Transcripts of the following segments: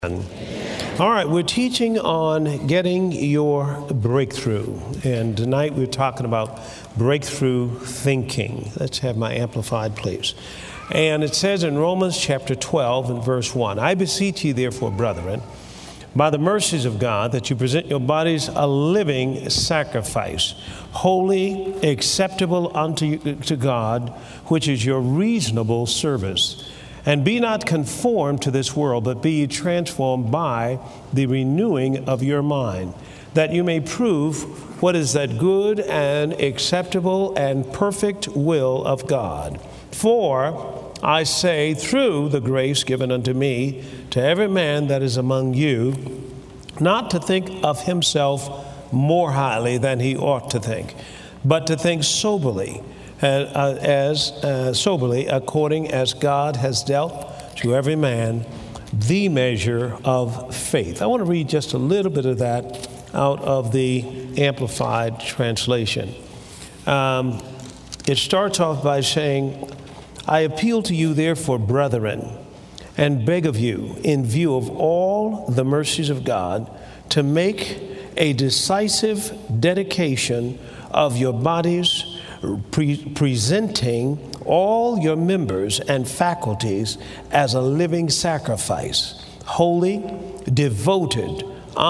All right, we're teaching on getting your breakthrough. And tonight we're talking about breakthrough thinking. Let's have my amplified, please. And it says in Romans chapter 12 and verse 1, I beseech you therefore, brethren, by the mercies of God, that you present your bodies a living sacrifice, holy, acceptable to God, which is your reasonable service. And be not conformed to this world, but be ye transformed by the renewing of your mind, that you may prove what is that good and acceptable and perfect will of God. For I say, through the grace given unto me, to every man that is among you, not to think of himself more highly than he ought to think, but to think soberly, soberly, according as God has dealt to every man the measure of faith. I want to read just a little bit of that out of the Amplified Translation. It starts off by saying, I appeal to you, therefore, brethren, and beg of you, in view of all the mercies of God, to make a decisive dedication of your bodies, presenting all your members and faculties as a living sacrifice, holy, devoted,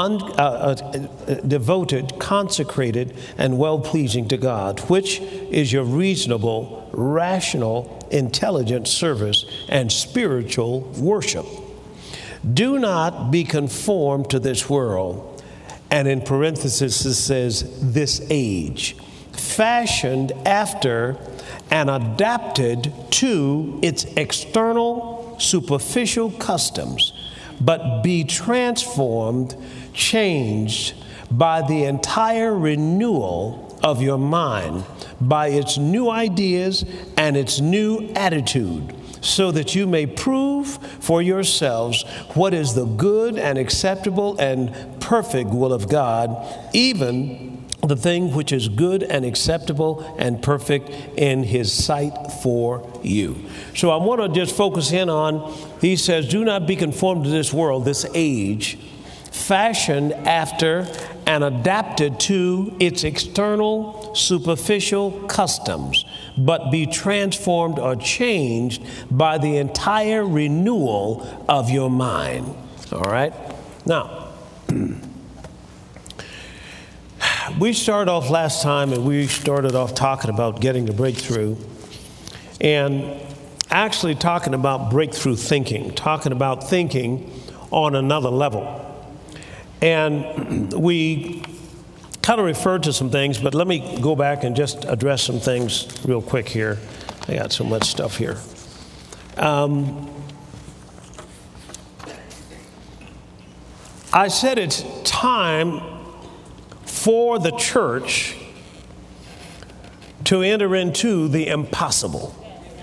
consecrated, and well-pleasing to God, which is your reasonable, rational, intelligent service and spiritual worship. Do not be conformed to this world, and in parenthesis it says, this age, fashioned after and adapted to its external, superficial customs, but be transformed, changed by the entire renewal of your mind, by its new ideas and its new attitude, so that you may prove for yourselves what is the good and acceptable and perfect will of God, even the thing which is good and acceptable and perfect in his sight for you. So I want to just focus in on, he says, do not be conformed to this world, this age, fashioned after and adapted to its external, superficial customs, but be transformed or changed by the entire renewal of your mind. All right? Now, we started off last time, and we started off talking about getting the breakthrough, and actually talking about breakthrough thinking, talking about thinking on another level. And we kind of referred to some things, but let me go back and just address some things real quick here. I got so much stuff here. I said it's time for the church to enter into the impossible.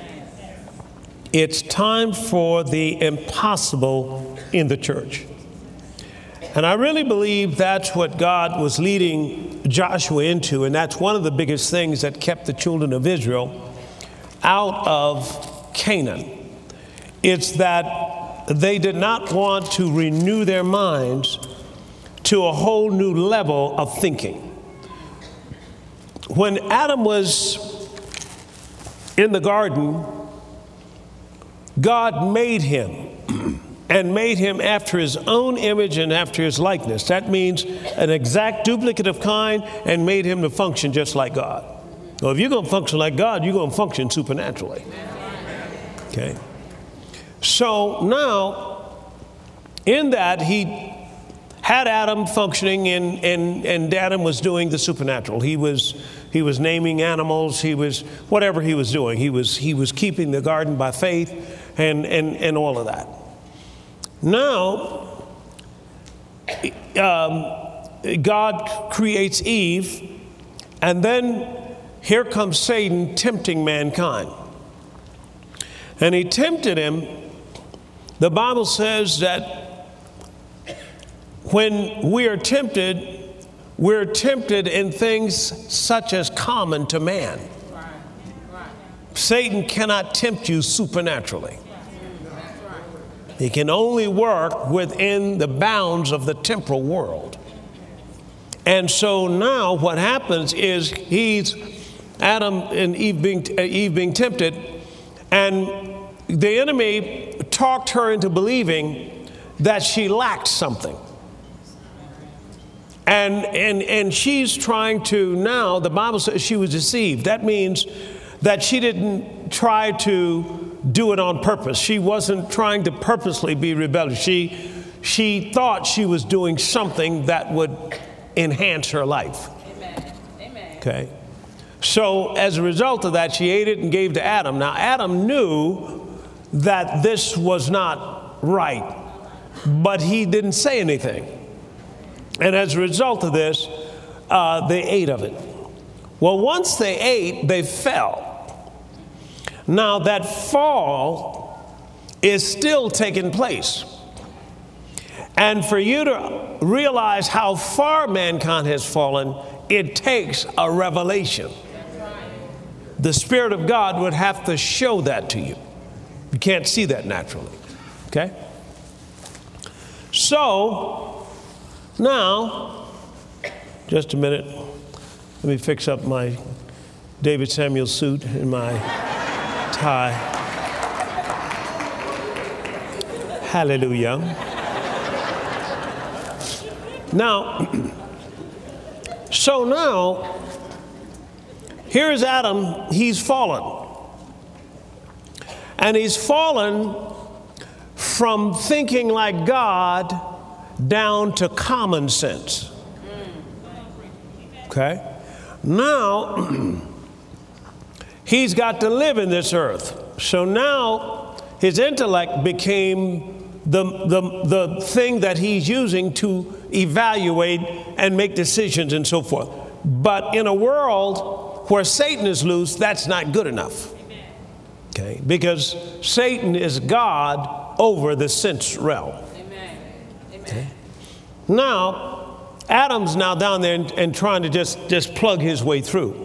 It's time for the impossible in the church. And I really believe that's what God was leading Joshua into, and that's one of the biggest things that kept the children of Israel out of Canaan. It's that they did not want to renew their minds to a whole new level of thinking. When Adam was in the garden, God made him and made him after his own image and after his likeness. That means an exact duplicate of kind, and made him to function just like God. Well, if you're going to function like God, you're going to function supernaturally. Okay? So now, in that, he had Adam functioning, and Adam was doing the supernatural. He was naming animals. He was whatever he was doing. He was keeping the garden by faith, and all of that. Now, God creates Eve, and then here comes Satan tempting mankind. And he tempted him. The Bible says that when we're tempted in things such as common to man. Satan cannot tempt you supernaturally. He can only work within the bounds of the temporal world. And so now what happens is Adam and Eve being tempted, and the enemy talked her into believing that she lacked something. And she's trying to now, the Bible says she was deceived. That means that she didn't try to do it on purpose. She wasn't trying to purposely be rebellious. She thought she was doing something that would enhance her life. Amen. Amen. Okay. So as a result of that, she ate it and gave to Adam. Now, Adam knew that this was not right, but he didn't say anything. And as a result of this, they ate of it. Well, once they ate, they fell. Now, that fall is still taking place. And for you to realize how far mankind has fallen, it takes a revelation. The Spirit of God would have to show that to you. You can't see that naturally. Okay? So, now, just a minute. Let me fix up my David Samuel suit and my tie. Hallelujah. Now, so now, here's Adam. He's fallen. And he's fallen from thinking like God down to common sense. Okay? Now, he's got to live in this earth. So now his intellect became the thing that he's using to evaluate and make decisions and so forth. But in a world where Satan is loose, that's not good enough. Okay? Because Satan is God over the sense realm. Okay? Now, Adam's now down there and trying to just plug his way through.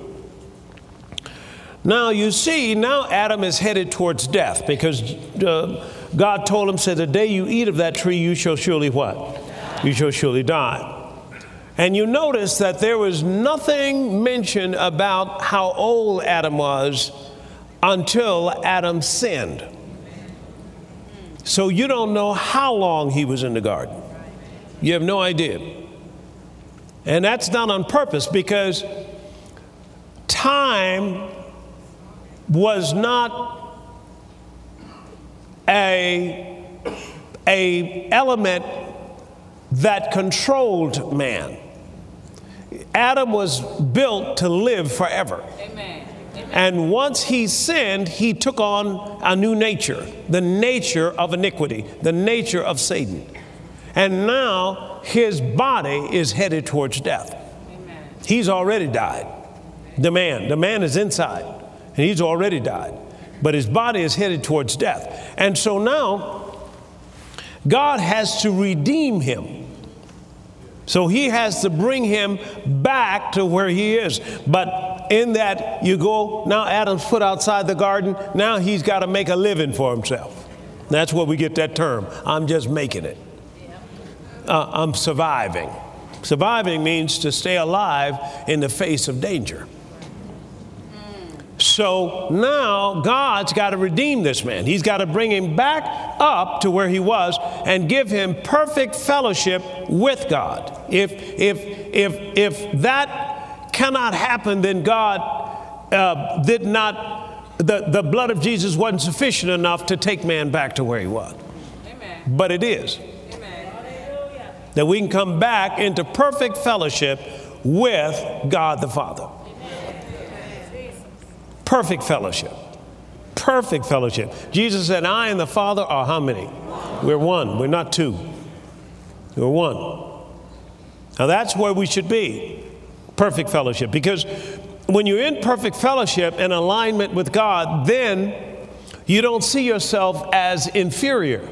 Now, you see, now Adam is headed towards death because God told him, said, the day you eat of that tree, you shall surely what? You shall surely die. And you notice that there was nothing mentioned about how old Adam was until Adam sinned. So you don't know how long he was in the garden. You have no idea. And that's not on purpose because time was not a element that controlled man. Adam was built to live forever. Amen. Amen. And once he sinned, he took on a new nature, the nature of iniquity, the nature of Satan. And now his body is headed towards death. Amen. He's already died. The man is inside, and he's already died. But his body is headed towards death. And so now God has to redeem him. So he has to bring him back to where he is. But in that you go, now Adam's put outside the garden. Now he's got to make a living for himself. That's where we get that term. I'm just making it. I'm surviving. Surviving means to stay alive in the face of danger. So now God's got to redeem this man. He's got to bring him back up to where he was and give him perfect fellowship with God. If that cannot happen, then God did not, the blood of Jesus wasn't sufficient enough to take man back to where he was. Amen. But it is. Amen. That we can come back into perfect fellowship with God the Father. Perfect fellowship. Perfect fellowship. Jesus said, I and the Father are how many? We're one. We're not two. We're one. Now that's where we should be. Perfect fellowship. Because when you're in perfect fellowship and alignment with God, then you don't see yourself as inferior.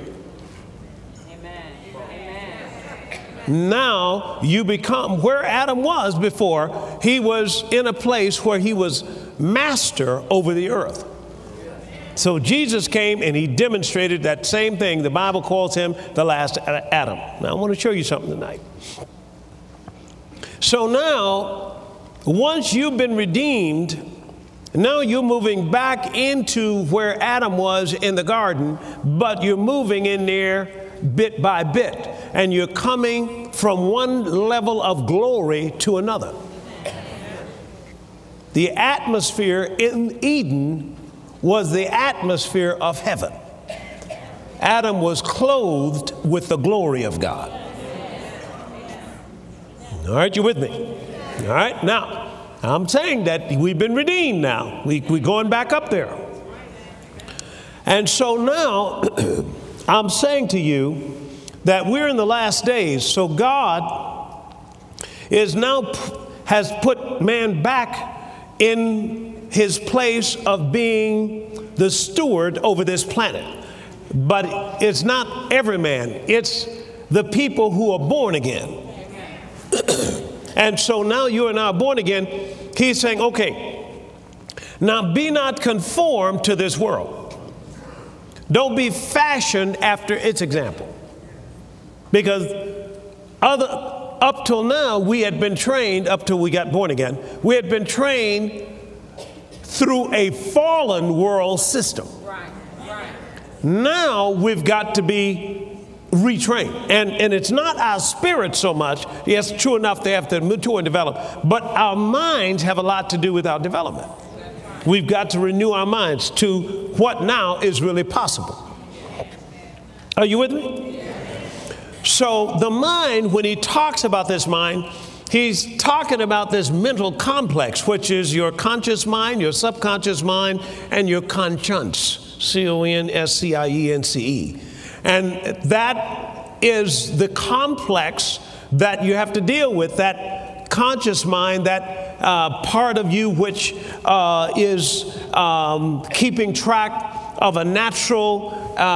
Now you become where Adam was before. He was in a place where he was master over the earth. so Jesus came and he demonstrated that same thing. The Bible calls him the last Adam. Now I want to show you something tonight. So now, once you've been redeemed, now you're moving back into where Adam was in the garden, but you're moving in there bit by bit, and you're coming from one level of glory to another. The atmosphere in Eden was the atmosphere of heaven. Adam was clothed with the glory of God. All right, you with me? All right, now, I'm saying that we've been redeemed now. We're going back up there. And so now, I'm saying to you that we're in the last days. So God has put man back in his place of being the steward over this planet. But it's not every man. It's the people who are born again. And so now you and I are born again. He's saying, okay, now be not conformed to this world. Don't be fashioned after its example. Because up till now, we had been trained, up till we got born again, we had been trained through a fallen world system. Right. Now we've got to be retrained. And it's not our spirit so much. Yes, true enough, they have to mature and develop. But our minds have a lot to do with our development. We've got to renew our minds to what now is really possible. Are you with me? So the mind, when he talks about this mind, he's talking about this mental complex, which is your conscious mind, your subconscious mind, and your conscience, C-O-N-S-C-I-E-N-C-E. And that is the complex that you have to deal with, that conscious mind, that part of you which is keeping track of a natural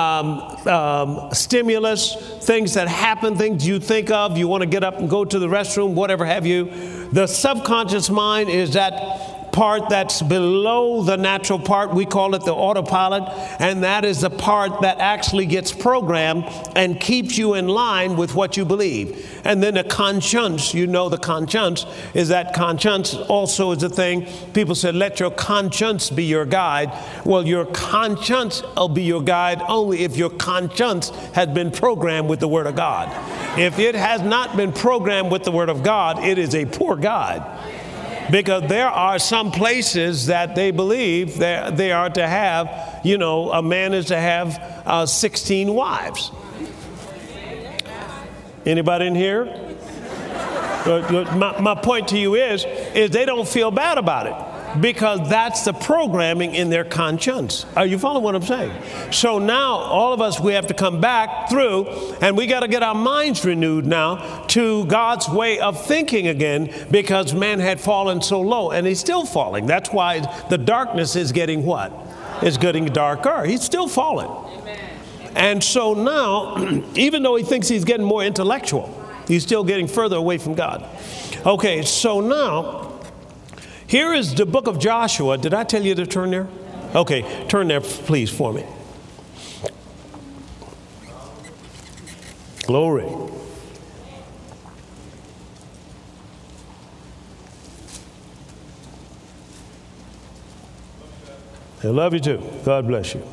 stimulus, things that happen, things you think of, you want to get up and go to the restroom, whatever have you. The subconscious mind is that part that's below the natural part. We call it the autopilot, and that is the part that actually gets programmed and keeps you in line with what you believe. And then the conscience, you know, the conscience is that conscience also is a thing. People said, let your conscience be your guide. Well, your conscience will be your guide only if your conscience has been programmed with the Word of God. If it has not been programmed with the Word of God, it is a poor guide. Because there are some places that they believe that they are to have, you know, a man is to have 16 wives. Anybody in here? My point to you is they don't feel bad about it because that's the programming in their conscience. Are you following what I'm saying? So now all of us, we have to come back through and we got to get our minds renewed now to God's way of thinking again, because man had fallen so low and he's still falling. That's why the darkness is getting what? It's getting darker. He's still falling. And so now, even though he thinks he's getting more intellectual, he's still getting further away from God. Okay, so now, here is the book of Joshua. Did I tell you to turn there? Okay, turn there, please, for me. Glory. I love you too. God bless you.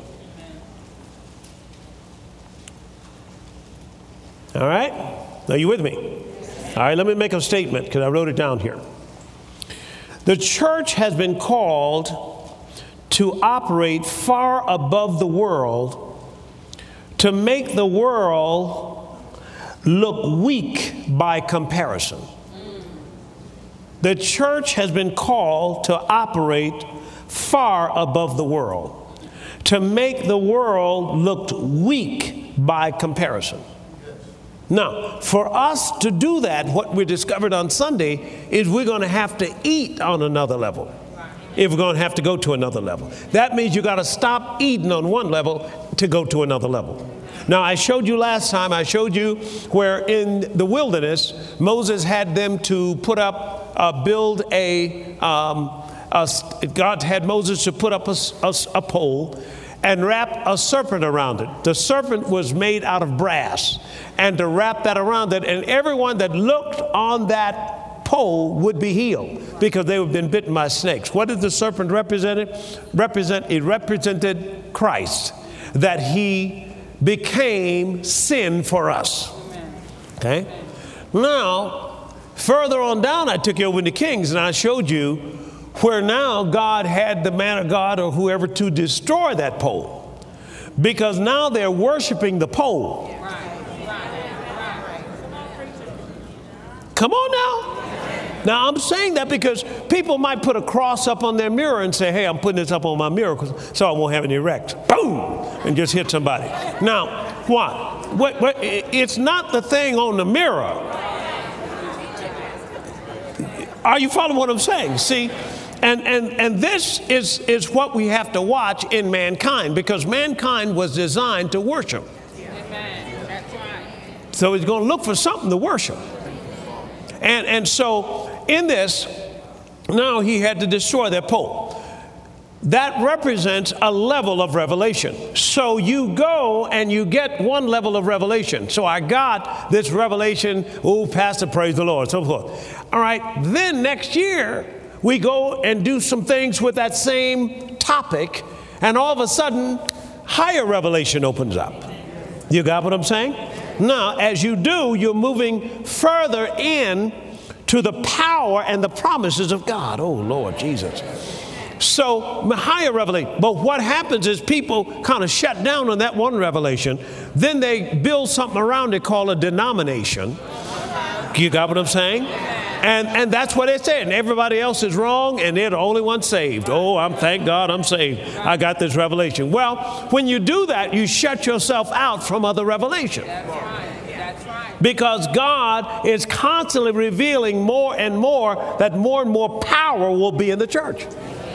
All right? Are you with me? All right, let me make a statement because I wrote it down here. The church has been called to operate far above the world, to make the world look weak by comparison. The church has been called to operate far above the world, to make the world look weak by comparison. Now, for us to do that, what we discovered on Sunday is we're going to have to eat on another level if we're going to have to go to another level. That means you got to stop eating on one level to go to another level. Now, I showed you last time, I showed you where in the wilderness, Moses had them to put up, God had Moses to put up a pole, and wrap a serpent around it. The serpent was made out of brass, and to wrap that around it, and everyone that looked on that pole would be healed because they had been bitten by snakes. What did the serpent represent? It represented Christ, that he became sin for us. Okay? Now, further on down, I took you over into Kings, and I showed you where now God had the man of God or whoever to destroy that pole, because now they're worshiping the pole. Come on now. Now, I'm saying that because people might put a cross up on their mirror and say, hey, I'm putting this up on my mirror so I won't have any wrecks. Boom! And just hit somebody. Now, what? It's not the thing on the mirror. Are you following what I'm saying? See, and this is what we have to watch in mankind, because mankind was designed to worship. Amen. That's right. So he's going to look for something to worship. And so in this, now he had to destroy that pole. That represents a level of revelation. So you go and you get one level of revelation. So I got this revelation, oh, Pastor, praise the Lord, so forth. All right, then next year, we go and do some things with that same topic, and all of a sudden, higher revelation opens up. You got what I'm saying? Now, as you do, you're moving further in to the power and the promises of God. Oh, Lord Jesus. So, higher revelation. But what happens is people kind of shut down on that one revelation. Then they build something around it called a denomination. You got what I'm saying? And that's what they're saying. Everybody else is wrong, and they're the only one saved. Oh, thank God I'm saved. I got this revelation. Well, when you do that, you shut yourself out from other revelation. That's right. That's right. Because God is constantly revealing more and more that more and more power will be in the church.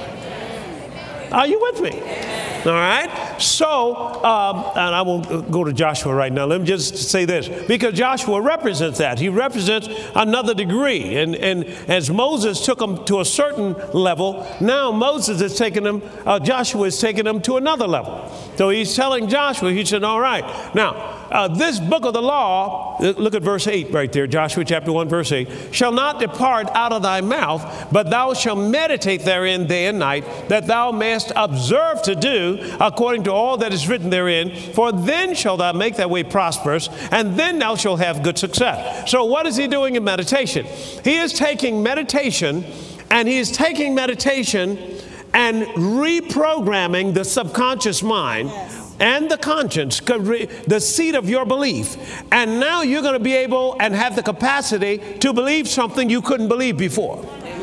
Are you with me? All right. So, and I won't go to Joshua right now. Let me just say this, because Joshua represents that. He represents another degree. And as Moses took them to a certain level, now Moses is taking them, Joshua is taking them to another level. So he's telling Joshua, he said, all right, now, this book of the law, look at verse 8 right there, Joshua chapter 1, verse 8, shall not depart out of thy mouth, but thou shalt meditate therein day and night, that thou mayest observe to do according to all that is written therein, for then shalt thou make thy way prosperous, and then thou shalt have good success. So what is he doing in meditation? He is taking meditation, and he is taking meditation and reprogramming the subconscious mind and the conscience, the seat of your belief. And now you're going to be able and have the capacity to believe something you couldn't believe before.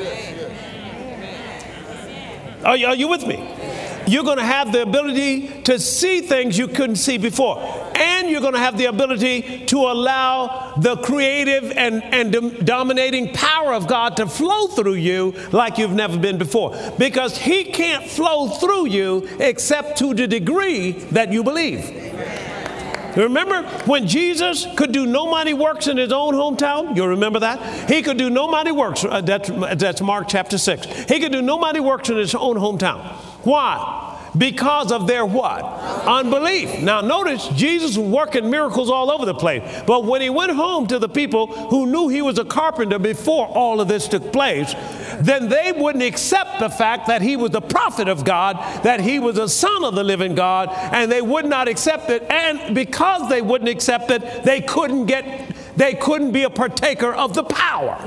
Are you with me? You're going to have the ability to see things you couldn't see before. And you're going to have the ability to allow the creative and dominating power of God to flow through you like you've never been before. Because he can't flow through you except to the degree that you believe. Remember when Jesus could do no mighty works in his own hometown? You remember that? He could do no mighty works. That's Mark chapter 6. He could do no mighty works in his own hometown. Why? Because of their what? Unbelief. Now notice, Jesus was working miracles all over the place. But when he went home to the people who knew he was a carpenter before all of this took place, then they wouldn't accept the fact that he was the prophet of God, that he was a son of the living God, and they would not accept it. And because they wouldn't accept it, they couldn't be a partaker of the power.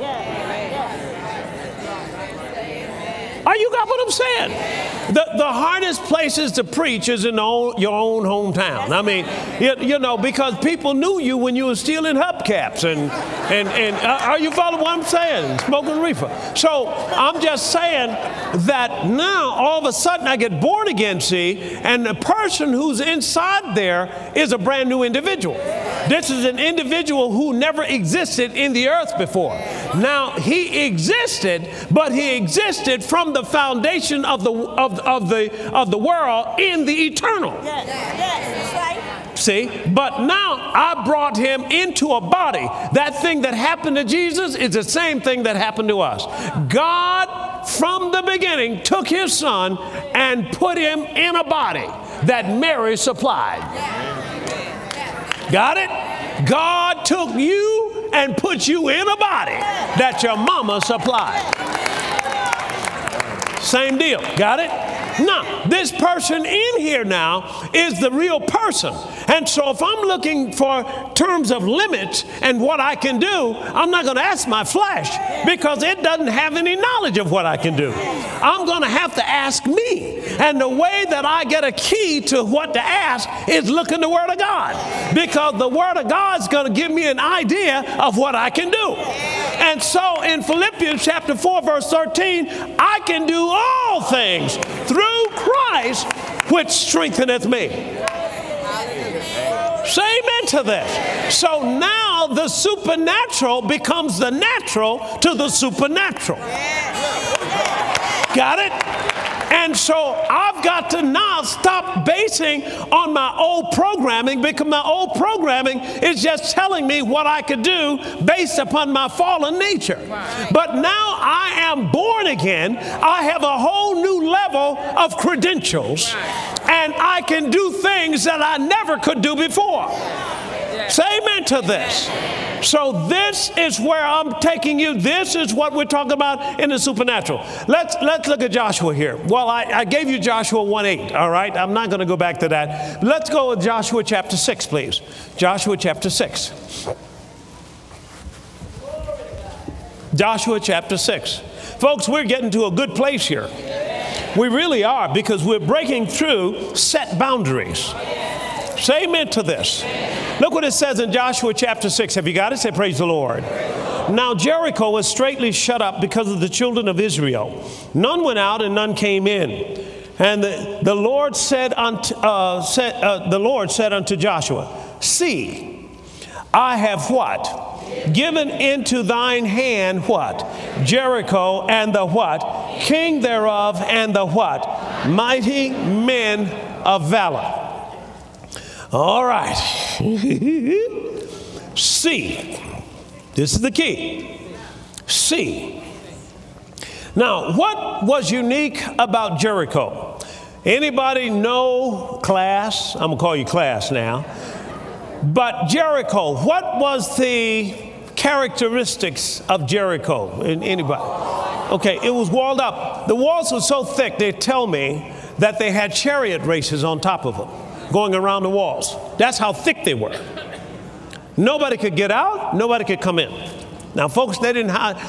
Are you got what I'm saying? The hardest places to preach is in your own hometown. I mean, you know, because people knew you when you were stealing hubcaps and are you following what I'm saying? Smoking reefer. So I'm just saying that now all of a sudden I get born again, see, and the person who's inside there is a brand new individual. This is an individual who never existed in the earth before. Now he existed, but he existed from the foundation of the world in the eternal. Yes, right. See, but now I brought him into a body. That thing that happened to Jesus is the same thing that happened to us. God, from the beginning, took his son and put him in a body. that Mary supplied. Got it? God took you and put you in a body that your mama supplied. Same deal. Got it? Now, this person in here now is the real person. And so if I'm looking for terms of limits and what I can do, I'm not going to ask my flesh because it doesn't have any knowledge of what I can do. I'm going to have to ask me. And the way that I get a key to what to ask is look in the Word of God, because the Word of God is going to give me an idea of what I can do. And so in Philippians chapter 4, verse 13, I can do all things through Christ, which strengtheneth me. Say amen to this. So now the supernatural becomes the natural to the supernatural. Got it? And so I've got to now stop basing on my old programming, because my old programming is just telling me what I could do based upon my fallen nature. But now I am born again. I have a whole new level of credentials, and I can do things that I never could do before. Say amen to this. So this is where I'm taking you. This is what we're talking about in the supernatural. Let's look at Joshua here. Well, I gave you Joshua 1:8, all right? I'm not going to go back to that. Let's go with Joshua chapter 6, please. Joshua chapter 6. Joshua chapter 6. Folks, we're getting to a good place here. We really are, because we're breaking through set boundaries. Say amen to this. Look what it says in Joshua chapter 6. Have you got it? Say praise the Lord. Now Jericho was straitly shut up because of the children of Israel. None went out and none came in. And the Lord said unto Joshua, see, I have what? Given into thine hand what? Jericho, and the what? King thereof, and the what? Mighty men of valor. All right. See. This is the key. See. Now, what was unique about Jericho? Anybody know class? I'm going to call you class now. But Jericho, what was the characteristics of Jericho? Anybody? Okay, it was walled up. The walls were so thick, they tell me that they had chariot races on top of them, going around the walls. That's how thick they were. Nobody could get out. Nobody could come in. Now, folks, they didn't have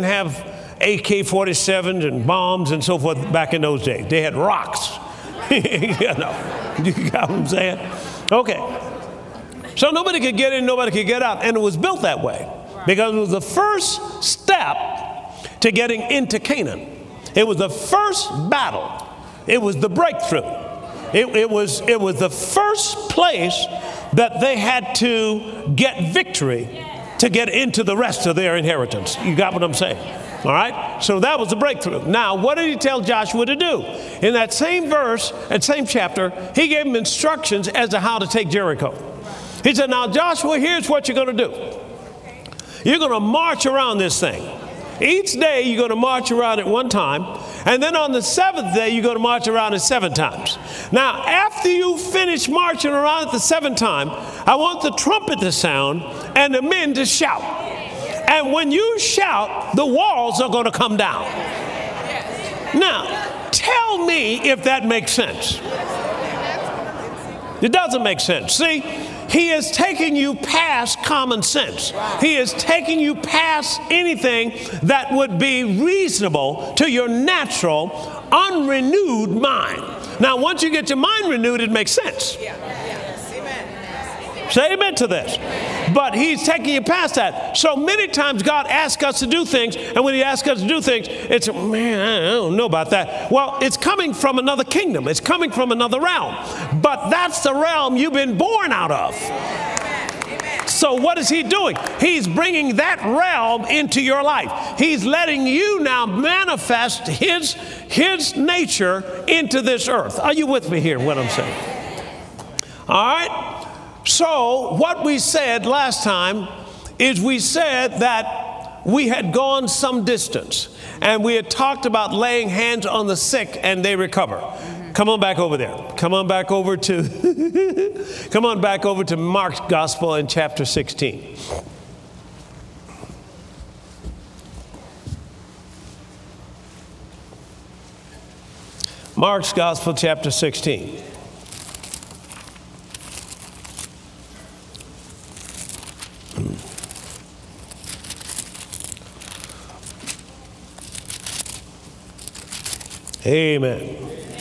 AK-47s and bombs and so forth back in those days. They had rocks. You got what I'm saying? Okay. So nobody could get in, nobody could get out. And it was built that way because it was the first step to getting into Canaan. It was the first battle. It was the breakthrough. It was the first place that they had to get victory to get into the rest of their inheritance. You got what I'm saying? All right? So that was the breakthrough. Now, what did he tell Joshua to do? In that same verse, that same chapter, he gave him instructions as to how to take Jericho. He said, now, Joshua, here's what you're going to do. You're going to march around this thing. Each day, you're going to march around it one time. And then on the seventh day, you're going to march around it 7 times. Now, after you finish marching around it the 7th time, I want the trumpet to sound and the men to shout. And when you shout, the walls are going to come down. Now, tell me if that makes sense. It doesn't make sense. See, he is taking you past common sense. He is taking you past anything that would be reasonable to your natural, unrenewed mind. Now, once you get your mind renewed, it makes sense. Say amen to this. But he's taking you past that. So many times God asks us to do things, and when he asks us to do things, it's, man, I don't know about that. Well, it's coming from another kingdom. It's coming from another realm. But that's the realm you've been born out of. So what is he doing? He's bringing that realm into your life. He's letting you now manifest his nature into this earth. Are you with me here, what I'm saying? All right? So what we said last time is we said that we had gone some distance and we had talked about laying hands on the sick and they recover. Come on back over there. Come on back over to come on back over to Mark's Gospel in chapter 16. Mark's Gospel, chapter 16. Amen.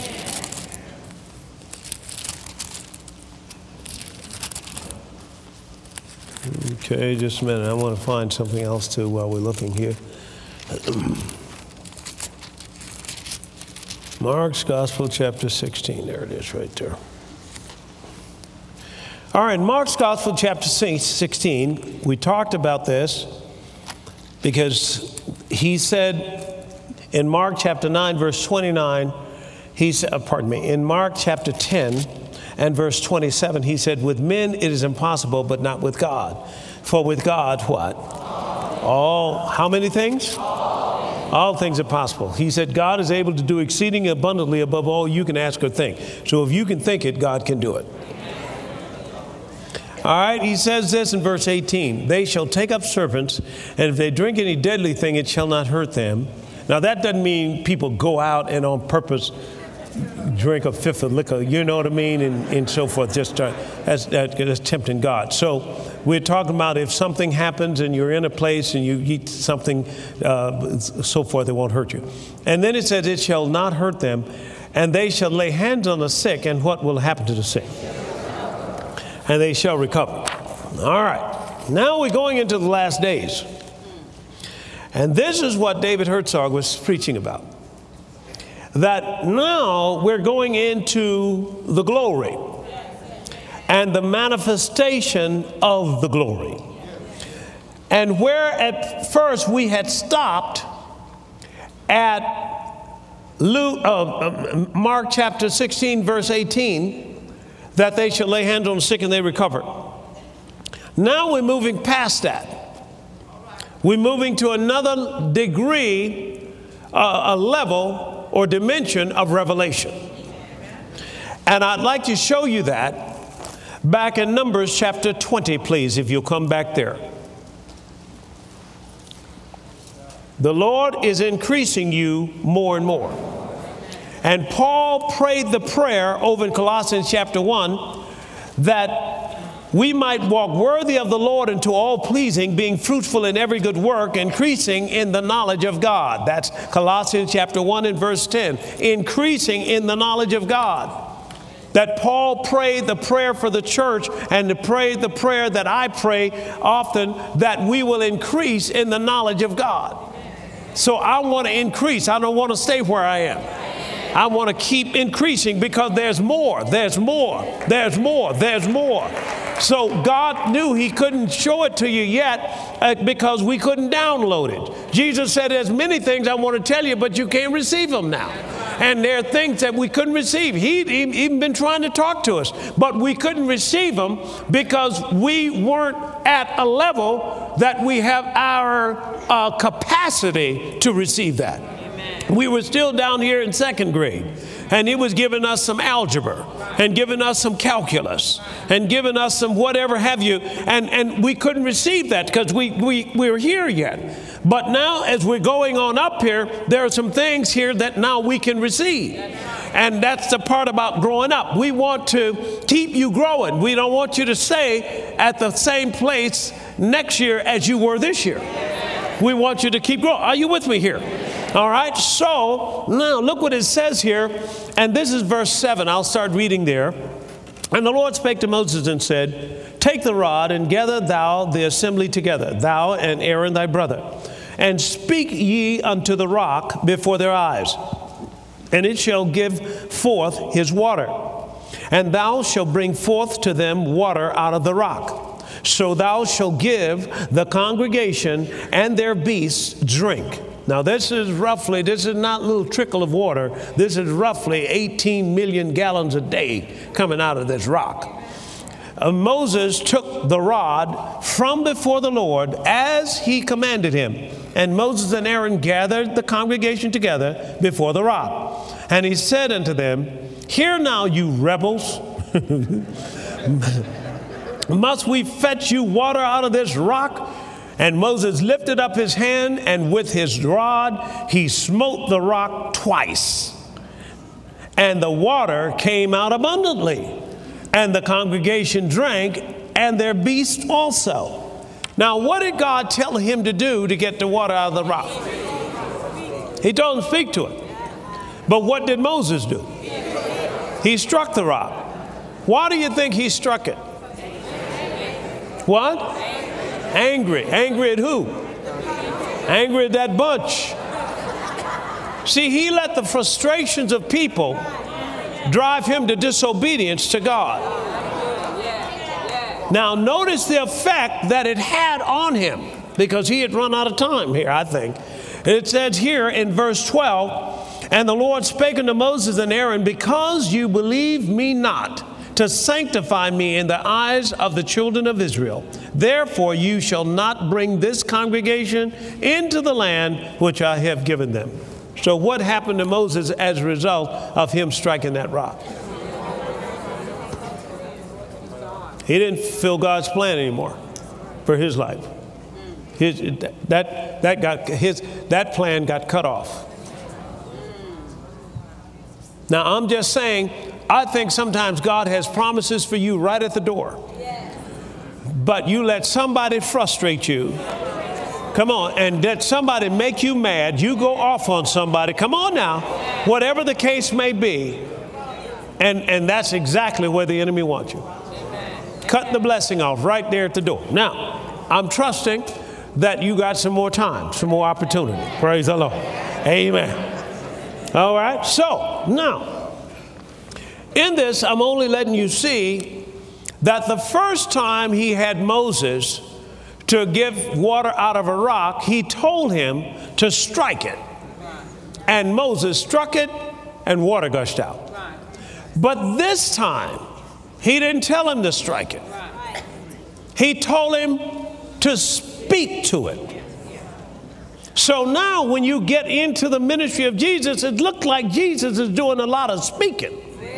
Okay, just a minute. I want to find something else too while we're looking here. Mark's Gospel, chapter 16. There it is right there. All right, Mark's Gospel, chapter 16, we talked about this because he said in Mark chapter 9, verse 29, he said, in Mark chapter 10 and verse 27, he said, with men it is impossible, but not with God. For with God, what? All, how many things? All things are possible. He said, God is able to do exceeding abundantly above all you can ask or think. So if you can think it, God can do it. All right, he says this in verse 18, they shall take up serpents, and if they drink any deadly thing, it shall not hurt them. Now, that doesn't mean people go out and on purpose drink a fifth of liquor, you know what I mean, and so forth, just that's tempting God. So we're talking about if something happens and you're in a place and you eat something, so forth, it won't hurt you. And then it says, it shall not hurt them, and they shall lay hands on the sick, and what will happen to the sick? And they shall recover. All right, now we're going into the last days. And this is what David Herzog was preaching about. That now we're going into the glory and the manifestation of the glory. And where at first we had stopped at Mark chapter 16, verse 18, that they shall lay hands on the sick and they recover. Now we're moving past that. We're moving to another degree, a level or dimension of revelation. And I'd like to show you that back in Numbers chapter 20, please, if you'll come back there. The Lord is increasing you more and more. And Paul prayed the prayer over in Colossians chapter 1 that we might walk worthy of the Lord unto all pleasing, being fruitful in every good work, increasing in the knowledge of God. That's Colossians chapter 1 and verse 10. Increasing in the knowledge of God. That Paul prayed the prayer for the church and to pray the prayer that I pray often, that we will increase in the knowledge of God. So I want to increase. I don't want to stay where I am. I want to keep increasing because there's more, there's more, there's more, there's more. So God knew he couldn't show it to you yet because we couldn't download it. Jesus said, there's many things I want to tell you, but you can't receive them now. And there are things that we couldn't receive. He'd even been trying to talk to us, but we couldn't receive them because we weren't at a level that we have our capacity to receive that. We were still down here in second grade, and he was giving us some algebra and giving us some calculus and giving us some whatever have you, and we couldn't receive that because we were here yet. But now as we're going on up here, there are some things here that now we can receive. And that's the part about growing up. We want to keep you growing. We don't want you to stay at the same place next year as you were this year. We want you to keep growing. Are you with me here? All right, so now look what it says here, and this is verse 7. I'll start reading there. And the Lord spake to Moses and said, take the rod and gather thou the assembly together, thou and Aaron thy brother, and speak ye unto the rock before their eyes, and it shall give forth his water. And thou shalt bring forth to them water out of the rock. So thou shalt give the congregation and their beasts drink. Now this is not a little trickle of water. This is roughly 18 million gallons a day coming out of this rock. Moses took the rod from before the Lord as he commanded him. And Moses and Aaron gathered the congregation together before the rock. And he said unto them, hear now, you rebels. Must we fetch you water out of this rock? And Moses lifted up his hand, and with his rod he smote the rock twice. And the water came out abundantly, and the congregation drank, and their beasts also. Now, what did God tell him to do to get the water out of the rock? He told him to speak to it. But what did Moses do? He struck the rock. Why do you think he struck it? What? Angry. Angry at who? Angry at that bunch. See, he let the frustrations of people drive him to disobedience to God. Now, notice the effect that it had on him, because he had run out of time here, I think. It says here in verse 12, and the Lord spake unto Moses and Aaron, because you believe me not to sanctify me in the eyes of the children of Israel, therefore you shall not bring this congregation into the land which I have given them. So what happened to Moses as a result of him striking that rock? He didn't fulfill God's plan anymore for his life. That plan got cut off. Now, I'm just saying, I think sometimes God has promises for you right at the door. But you let somebody frustrate you. Come on, and let somebody make you mad. You go off on somebody. Come on now, whatever the case may be. And that's exactly where the enemy wants you. Cut the blessing off right there at the door. Now, I'm trusting that you got some more time, some more opportunity. Praise the Lord. Amen. All right, so now, in this, I'm only letting you see that the first time he had Moses to give water out of a rock, he told him to strike it. And Moses struck it, and water gushed out. But this time, he didn't tell him to strike it. He told him to speak to it. So now when you get into the ministry of Jesus, it looks like Jesus is doing a lot of speaking.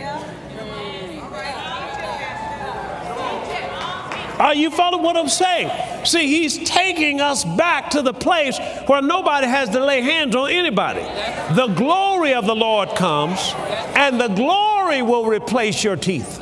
Are you following what I'm saying? See, he's taking us back to the place where nobody has to lay hands on anybody. The glory of the Lord comes, and the glory will replace your teeth.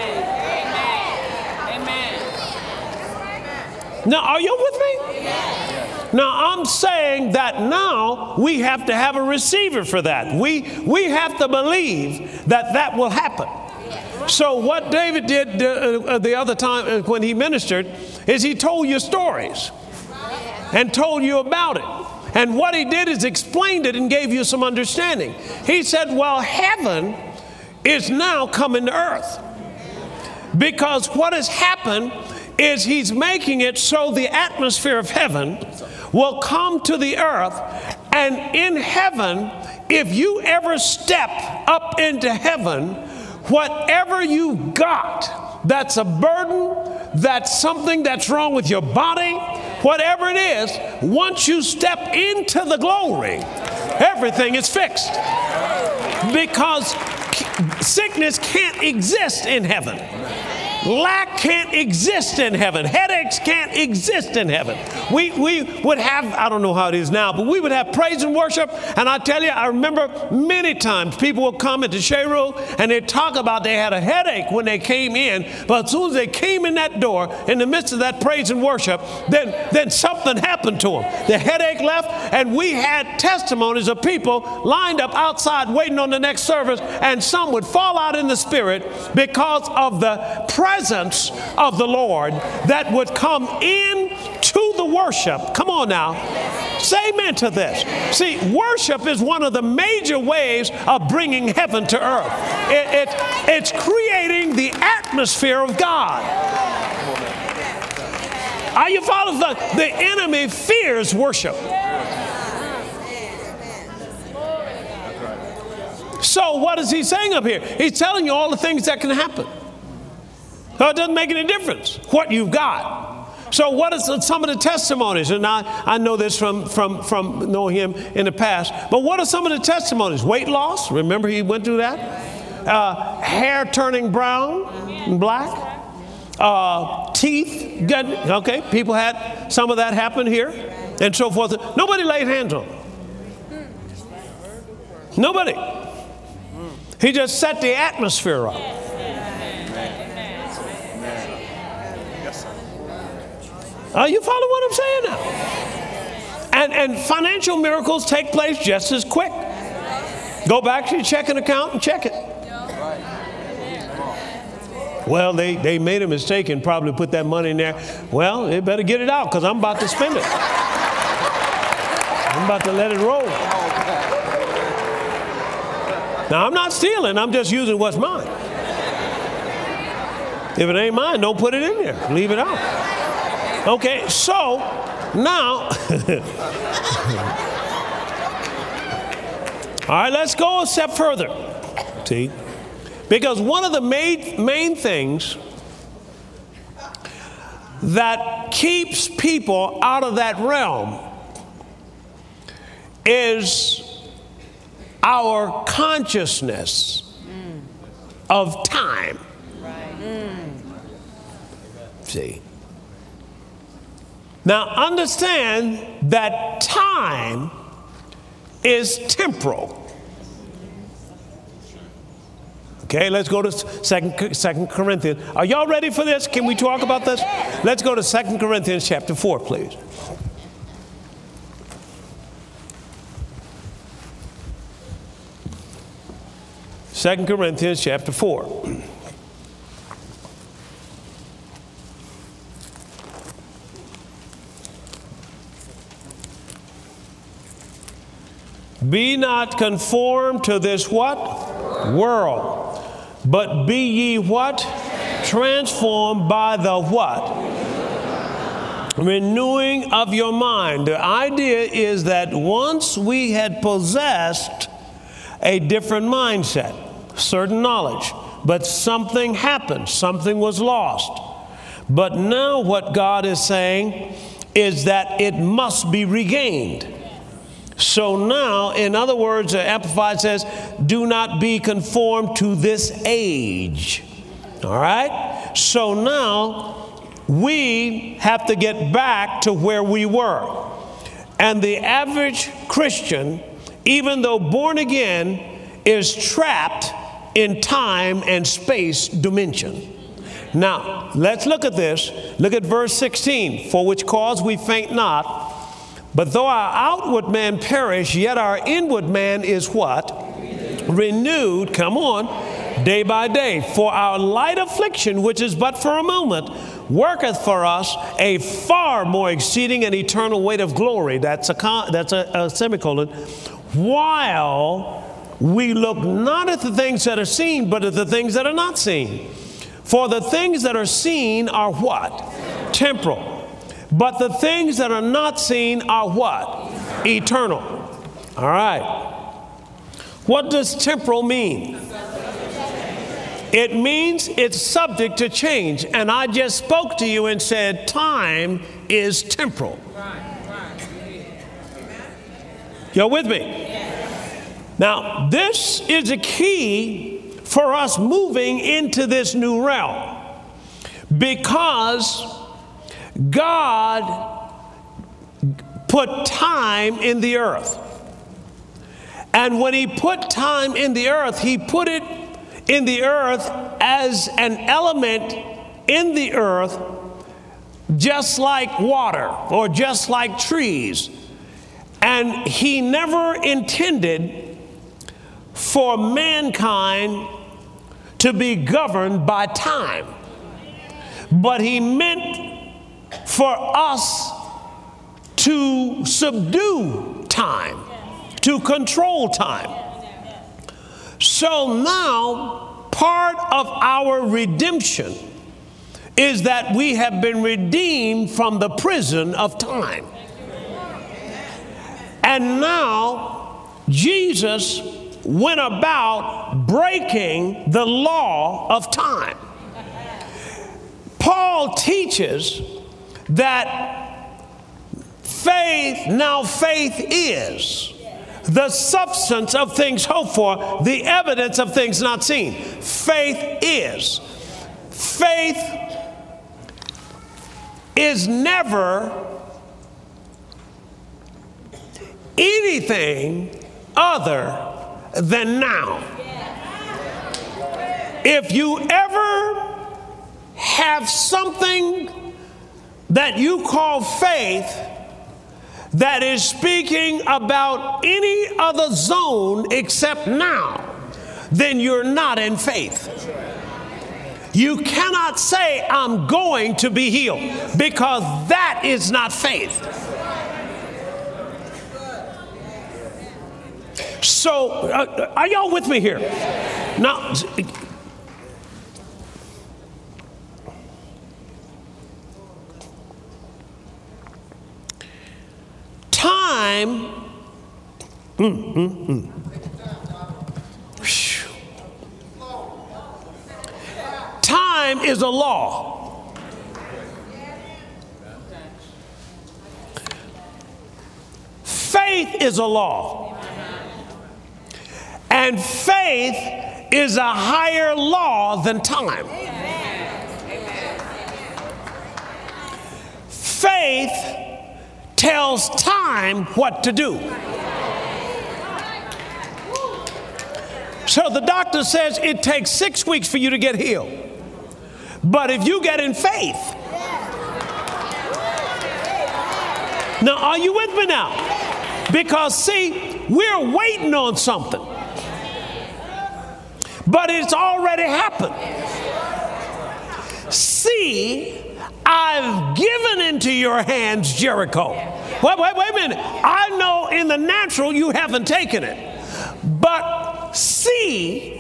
Now, are you with me? Now, I'm saying that now we have to have a receiver for that. We have to believe that that will happen. So what David did the other time when he ministered is he told you stories and told you about it. And what he did is explained it and gave you some understanding. He said, well, heaven is now coming to earth. Because what has happened is he's making it so the atmosphere of heaven will come to the earth. And in heaven, if you ever step up into heaven, whatever you got, that's a burden, that's something that's wrong with your body, whatever it is, once you step into the glory, everything is fixed. Because sickness can't exist in heaven. Lack can't exist in heaven. Headaches can't exist in heaven. We would have, I don't know how it is now, but we would have praise and worship. And I tell you, I remember many times people would come into Sheru and they'd talk about they had a headache when they came in. But as soon as they came in that door, in the midst of that praise and worship, then something happened to them. The headache left, and we had testimonies of people lined up outside waiting on the next service, and some would fall out in the spirit because of the presence of the Lord that would come in to the worship. Come on now. Say amen to this. See, worship is one of the major ways of bringing heaven to earth. It's creating the atmosphere of God. Are you following? The enemy fears worship. So what is he saying up here? He's telling you all the things that can happen. So it doesn't make any difference what you've got. So what are some of the testimonies? And I know this from knowing him in the past. But what are some of the testimonies? Weight loss. Remember he went through that? Hair turning brown and black. Teeth. Okay. People had some of that happen here and so forth. Nobody laid hands on them. Nobody. He just set the atmosphere up. You follow what I'm saying now? And financial miracles take place just as quick. Go back to your checking account and check it. Well, they made a mistake and probably put that money in there. Well, they better get it out because I'm about to spend it. I'm about to let it roll. Now, I'm not stealing. I'm just using what's mine. If it ain't mine, don't put it in there. Leave it out. Okay, so now, all right, let's go a step further. See? Because one of the main things that keeps people out of that realm is our consciousness of time. See? Now understand that time is temporal. Okay, let's go to Second Corinthians. Are y'all ready for this? Can we talk about this? Let's go to 2 Corinthians chapter 4, please. Second Corinthians chapter 4. Be not conformed to this what? World. But be ye what? Transformed by the what? Renewing of your mind. The idea is that once we had possessed a different mindset, certain knowledge, but something happened, something was lost. But now what God is saying is that it must be regained. So now, in other words, the Amplified says, do not be conformed to this age. All right? So now, we have to get back to where we were. And the average Christian, even though born again, is trapped in time and space dimension. Now, let's look at this. Look at verse 16. For which cause we faint not. But though our outward man perish, yet our inward man is what? Renewed, come on, day by day. For our light affliction, which is but for a moment, worketh for us a far more exceeding and eternal weight of glory. That's a semicolon. While we look not at the things that are seen, but at the things that are not seen. For the things that are seen are what? Temporal. But the things that are not seen are what? Eternal. All right. What does temporal mean? It means it's subject to change. And I just spoke to you and said time is temporal. You're with me? Now, this is a key for us moving into this new realm. Because God put time in the earth. And when he put time in the earth, he put it in the earth as an element in the earth, just like water or just like trees. And he never intended for mankind to be governed by time. But he meant for us to subdue time, to control time. So now, part of our redemption is that we have been redeemed from the prison of time. And now, Jesus went about breaking the law of time. Paul teaches that faith is the substance of things hoped for, the evidence of things not seen. Faith is never anything other than now. If you ever have something that you call faith that is speaking about any other zone except now, then you're not in faith. You cannot say, I'm going to be healed, because that is not faith. So, are y'all with me here? Now, time time is a law. Faith is a law. And faith is a higher law than time. Faith tells time what to do. So the doctor says it takes 6 weeks for you to get healed. But if you get in faith, now are you with me now? Because see, we're waiting on something, but it's already happened. See, I've given into your hands Jericho. Wait a minute. I know in the natural you haven't taken it, but see,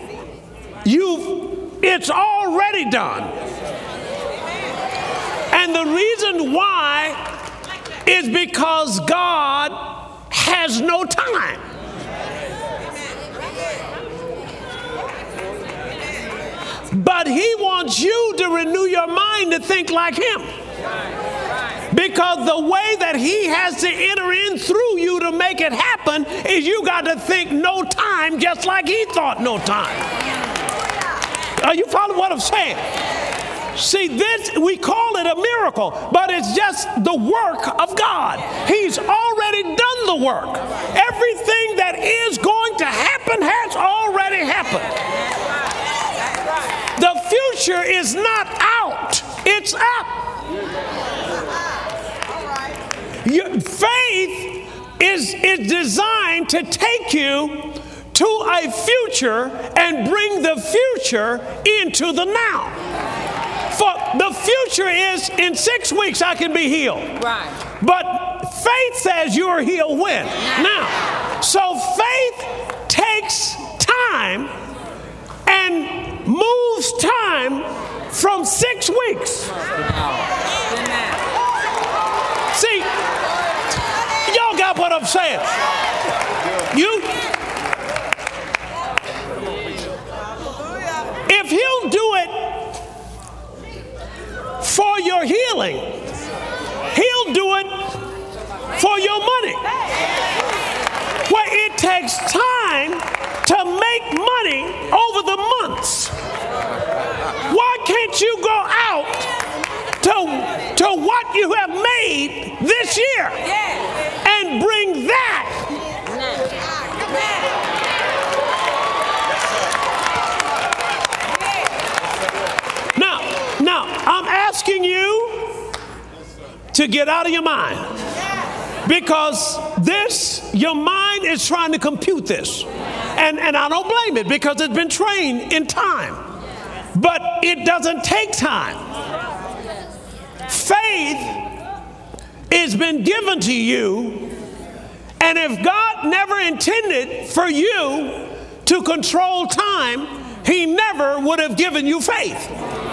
it's already done. And the reason why is because God has no time. But he wants you to renew your mind to think like him. Because the way that he has to enter in through you to make it happen is you got to think no time just like he thought no time. Are you following what I'm saying? See, this, we call it a miracle, but it's just the work of God. He's already done the work. Everything that is going to happen has already happened. The future is not out, it's up. Your faith is designed to take you to a future and bring the future into the now. For the future is in 6 weeks I can be healed. Right. But faith says you are healed when? Now. So faith takes time and moves time from 6 weeks. See, y'all got what I'm saying? If he'll do it for your healing, he'll do it for your money. Where it takes time to make money over the months. Why can't you go out to what you have made this year and bring that? Now, I'm asking you to get out of your mind, because your mind is trying to compute this. And I don't blame it, because it's been trained in time. But it doesn't take time. Faith has been given to you, and if God never intended for you to control time, he never would have given you faith.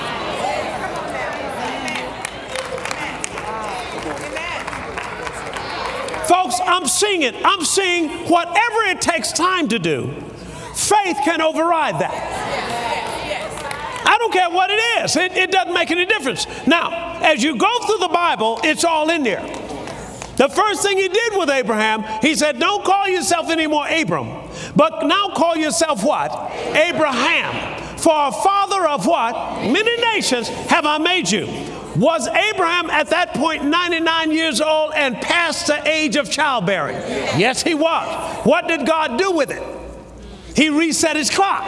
Folks, I'm seeing it. I'm seeing whatever it takes time to do, faith can override that. I don't care what it is. It doesn't make any difference. Now, as you go through the Bible, it's all in there. The first thing he did with Abraham, he said, don't call yourself anymore Abram, but now call yourself what? Abraham. For a father of what? Many nations have I made you. Was Abraham at that point 99 years old and past the age of childbearing? Yes, he was. What did God do with it? He reset his clock.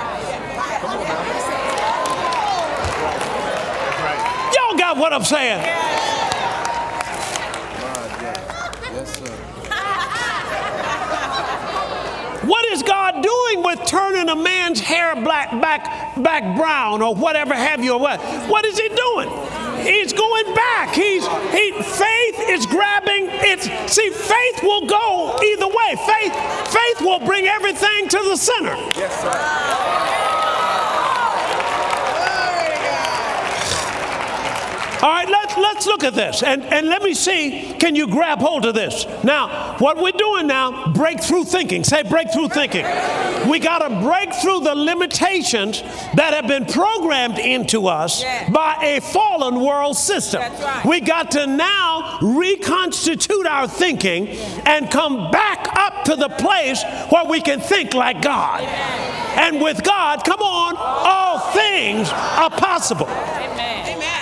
Y'all got what I'm saying? What is God doing with turning a man's hair back brown or whatever have you? Or what is he doing? He's going back. Faith is grabbing. See, faith will go either way. Faith will bring everything to the center. Yes, sir. All right, let's look at this and let me see, can you grab hold of this? Now, what we're doing now, breakthrough thinking. Say breakthrough thinking. We got to break through the limitations that have been programmed into us by a fallen world system. Right. We got to now reconstitute our thinking and come back up to the place where we can think like God. And with God, come on, all things are possible. Amen.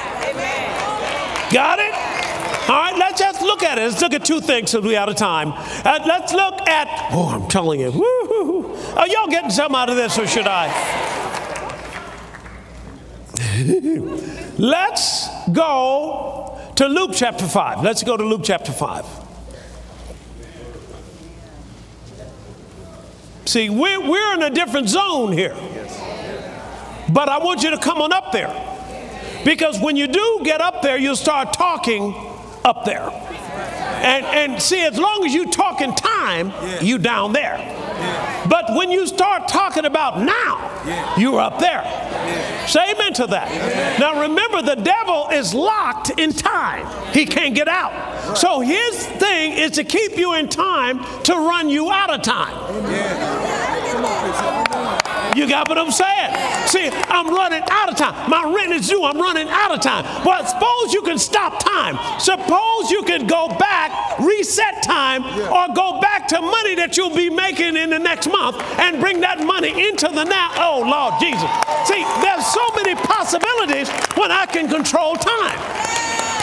Got it? All right, let's just look at it. Let's look at two things since we're out of time. Let's look at, I'm telling you, woo-hoo. Are y'all getting something out of this, or should I? Let's go to Luke chapter 5. Let's go to Luke chapter 5. See, we're in a different zone here. But I want you to come on up there. Because when you do get up there, you'll start talking up there. And see, as long as you talk in time, you down there. But when you start talking about now, you're up there. Say amen to that. Now remember, the devil is locked in time. He can't get out. So his thing is to keep you in time to run you out of time. You got what I'm saying? See, I'm running out of time. My rent is due. I'm running out of time. Well, suppose you can stop time. Suppose you can go back, reset time, or go back to money that you'll be making in the next month and bring that money into the now. Oh, Lord Jesus. See, there's so many possibilities when I can control time.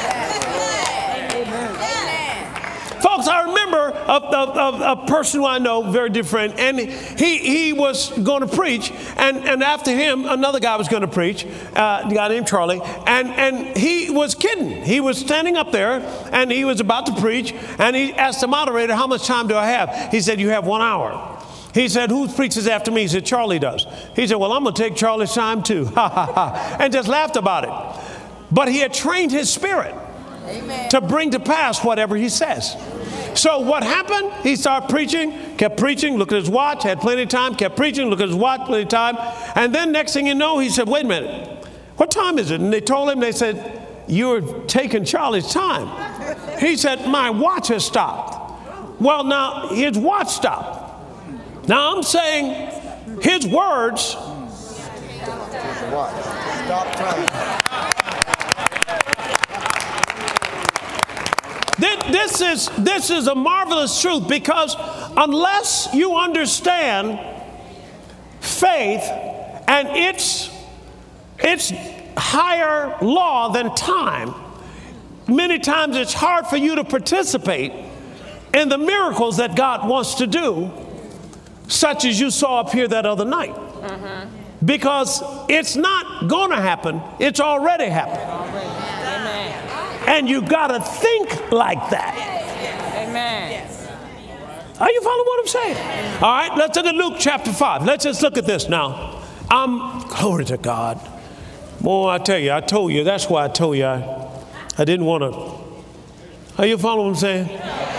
Folks, I remember a person who I know, very dear friend, and he was going to preach, and after him, another guy was going to preach, a guy named Charlie, and he was kidding. He was standing up there, and he was about to preach, and he asked the moderator, how much time do I have? He said, you have 1 hour. He said, who preaches after me? He said, Charlie does. He said, well, I'm going to take Charlie's time too, and just laughed about it. But he had trained his spirit to bring to pass whatever he says. So what happened? He started preaching, kept preaching, looked at his watch, had plenty of time, kept preaching, looked at his watch, plenty of time. And then next thing you know, he said, wait a minute, what time is it? And they told him, they said, you're taking Charlie's time. He said, my watch has stopped. Well, now his watch stopped. Now I'm saying his words. Stop time. This is a marvelous truth, because unless you understand faith and its higher law than time, many times it's hard for you to participate in the miracles that God wants to do, such as you saw up here that other night. Because it's not going to happen, it's already happened. And you got to think like that. Amen. Are you following what I'm saying? All right, let's look at Luke chapter 5. Let's just look at this now. Glory to God. Boy, I told you, that's why I told you I didn't want to. Are you following what I'm saying?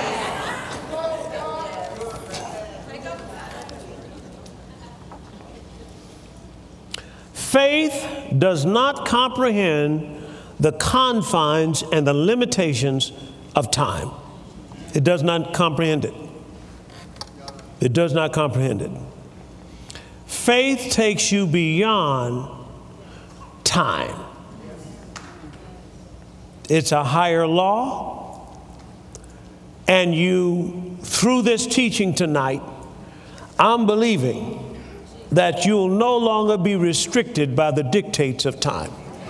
Faith does not comprehend the confines and the limitations of time. It does not comprehend it. It does not comprehend it. Faith takes you beyond time. It's a higher law. And you, through this teaching tonight, I'm believing that you'll no longer be restricted by the dictates of time.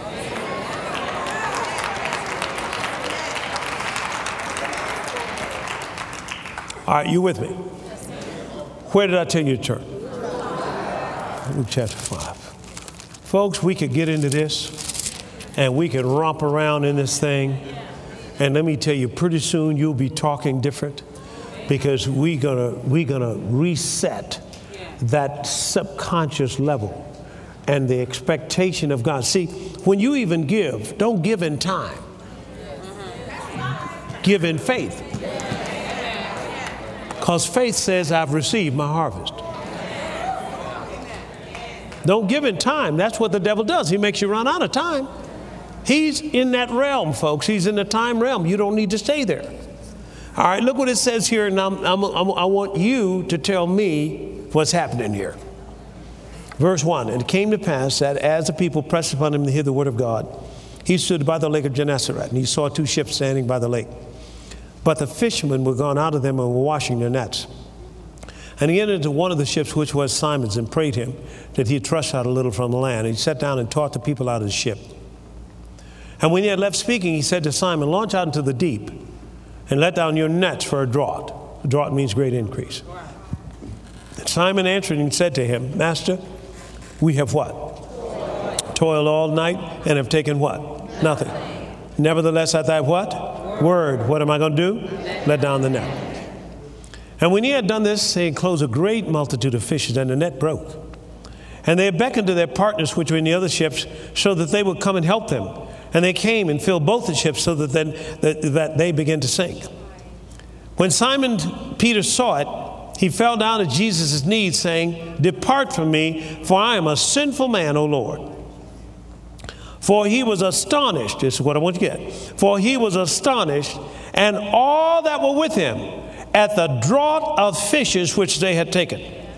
All right, you with me? Where did I tell you to turn? Luke chapter 5. Folks, we could get into this and we could romp around in this thing. And let me tell you, pretty soon you'll be talking different, because we're gonna reset that subconscious level and the expectation of God. See, when you even give, don't give in time. Give in faith. Because faith says, I've received my harvest. Don't give in time. That's what the devil does. He makes you run out of time. He's in that realm, folks. He's in the time realm. You don't need to stay there. All right, look what it says here, and I want you to tell me what's happening here. Verse 1, and it came to pass that as the people pressed upon him to hear the word of God, he stood by the lake of Gennesaret, and he saw two ships standing by the lake. But the fishermen were gone out of them and were washing their nets. And he entered into one of the ships, which was Simon's, and prayed him that he thrust out a little from the land. And he sat down and taught the people out of the ship. And when he had left speaking, he said to Simon, launch out into the deep and let down your nets for a draught. A draught means great increase. And Simon answered and said to him, Master, we have what? Toiled all night and have taken what? Nothing. Nevertheless, at thy what? Word. What am I going to do? Let down the net. And when he had done this, they enclosed a great multitude of fishes, and the net broke. And they beckoned to their partners which were in the other ships, so that they would come and help them. And they came and filled both the ships, so that they began to sink. When Simon Peter saw it, he fell down at Jesus' knees, saying, Depart from me, for I am a sinful man, O Lord. For he was astonished. This is what I want you to get. For he was astonished, and all that were with him, at the draught of fishes which they had taken.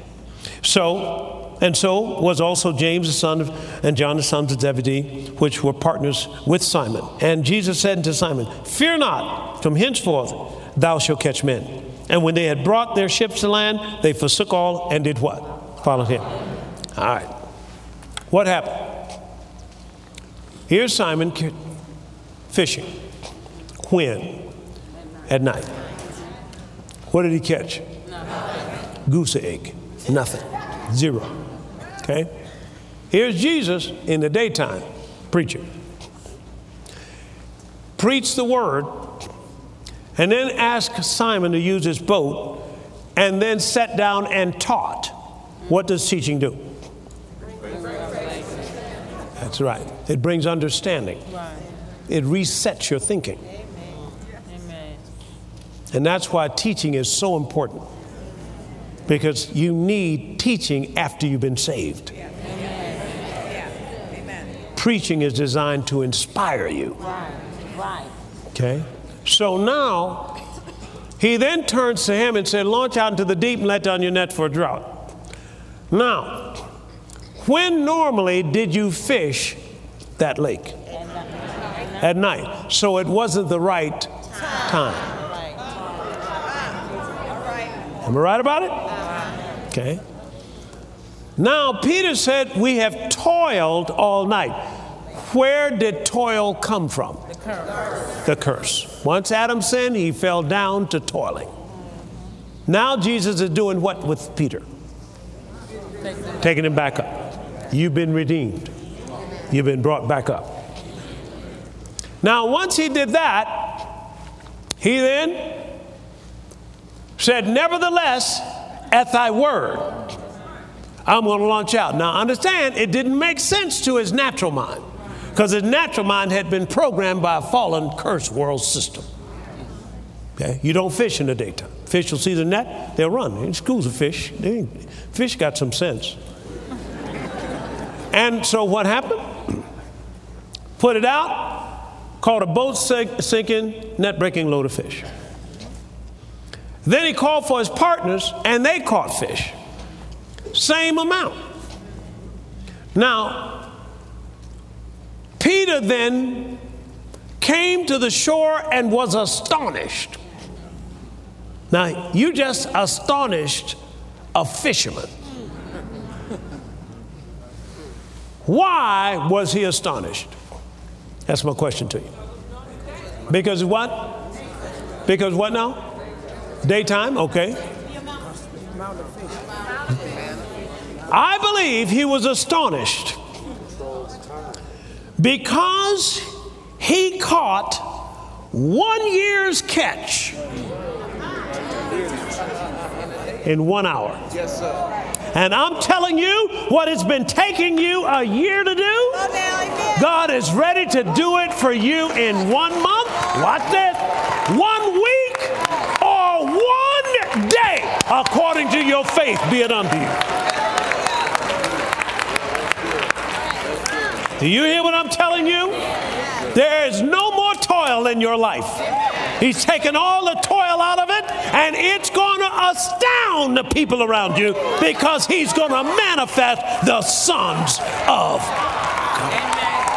So was also James the son of, and John the sons of Zebedee, which were partners with Simon. And Jesus said unto Simon, Fear not, from henceforth thou shalt catch men. And when they had brought their ships to land, they forsook all and did what? Followed him. All right. What happened? Here's Simon fishing. When? At night. What did he catch? Nothing. Goose egg. Nothing. Zero. Okay? Here's Jesus in the daytime preaching. Preach the word, and then ask Simon to use his boat, and then sat down and taught. What does teaching do? That's right. It brings understanding. It resets your thinking. And that's why teaching is so important, because you need teaching after you've been saved. Preaching is designed to inspire you. Okay? So now, he then turns to him and said, launch out into the deep and let down your net for a draught. Now, when normally did you fish that lake? At night. So it wasn't the right time. Am I right about it? Okay. Now, Peter said, we have toiled all night. Where did toil come from? The curse. The curse. Once Adam sinned, he fell down to toiling. Now Jesus is doing what with Peter? Taking him back up. You've been redeemed. You've been brought back up. Now, once he did that, he then said, nevertheless, at thy word, I'm going to launch out. Now, understand, it didn't make sense to his natural mind, because his natural mind had been programmed by a fallen, cursed world system. Okay? You don't fish in the daytime. Fish will see the net, they'll run. In schools of fish. Fish got some sense. And so what happened? Put it out, caught a boat sinking, net-breaking load of fish. Then he called for his partners, and they caught fish. Same amount. Now, Peter then came to the shore and was astonished. Now, you just astonished a fisherman. Why was he astonished? That's my question to you. Because what? Because what now? Daytime? Okay. I believe he was astonished because he caught 1 year's catch in 1 hour. Yes, sir. And I'm telling you, what it's been taking you a year to do, God is ready to do it for you in 1 month. Watch this. 1 week or 1 day, according to your faith, be it unto you. Do you hear what I'm telling you? There is no more toil in your life. He's taken all the toil out of it, and it's going to astound the people around you because he's going to manifest the sons of God.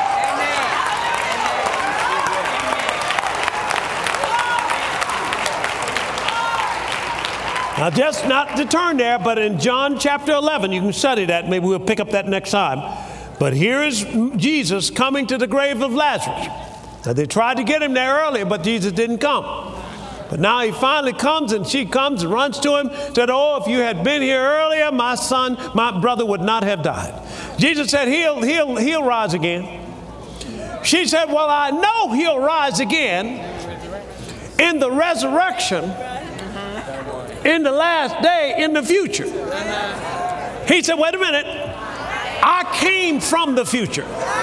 Now, just not to turn there, but in John chapter 11, you can study that. Maybe we'll pick up that next time. But here is Jesus coming to the grave of Lazarus. Now, they tried to get him there earlier, but Jesus didn't come. But now he finally comes, and she comes and runs to him, said, oh, if you had been here earlier, my brother would not have died. Jesus said, he'll rise again. She said, well, I know he'll rise again in the resurrection in the last day in the future. He said, wait a minute. I came from the future.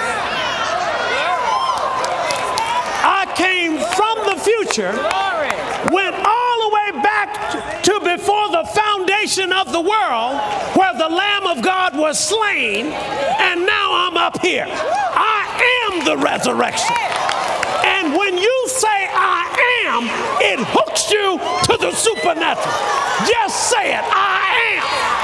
I came from the future, went all the way back to before the foundation of the world, where the Lamb of God was slain, and now I'm up here. I am the resurrection. And when you say I am, it hooks you to the supernatural. Just say it, I am.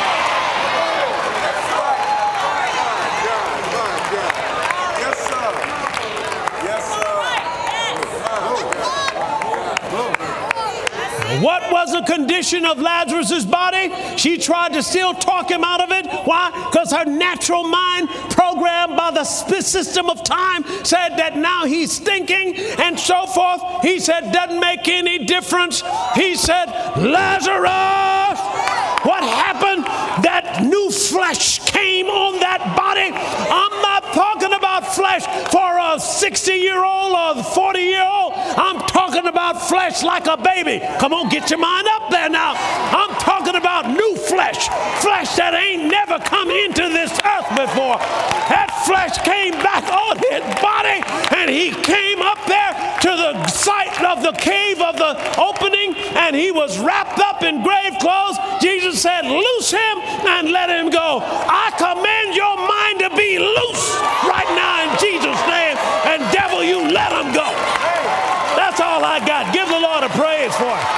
What was the condition of Lazarus' body? She tried to still talk him out of it. Why? Because her natural mind, programmed by the system of time, said that now he's thinking and so forth. He said, doesn't make any difference. He said, Lazarus, what happened? That new flesh came on that body. I'm not talking about flesh for a 60-year-old or a 40-year-old. I'm talking about flesh like a baby. Come on, get your mind up there now. I'm talking about new flesh. Flesh that ain't never come into this earth before. That flesh came back on his body, and he came up there to the site of the cave of the opening, and he was wrapped up in grave clothes. Jesus said, loose him and let him go. I command your mind to be loose right now in Jesus' name, and devil, you let him go. That's all I got. Give the Lord a praise for it.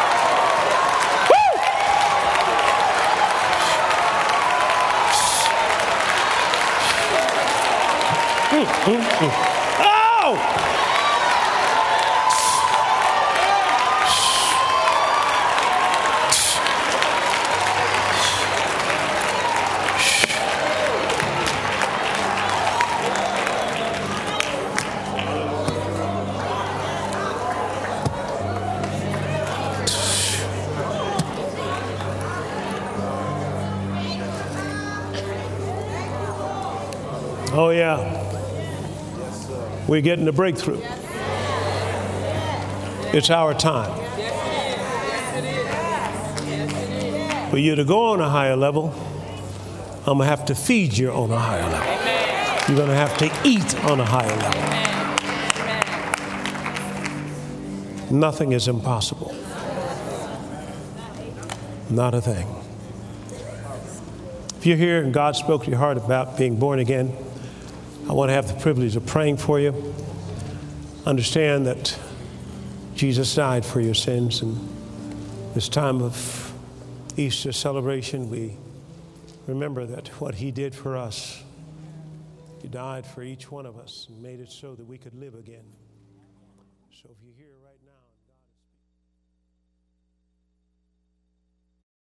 Oh! Oh, yeah. We're getting the breakthrough. It's our time. For you to go on a higher level, I'm going to have to feed you on a higher level. You're going to have to eat on a higher level. Nothing is impossible. Not a thing. If you're here and God spoke to your heart about being born again, I want to have the privilege of praying for you. Understand that Jesus died for your sins, and this time of Easter celebration, we remember that what he did for us, he died for each one of us and made it so that we could live again. So if you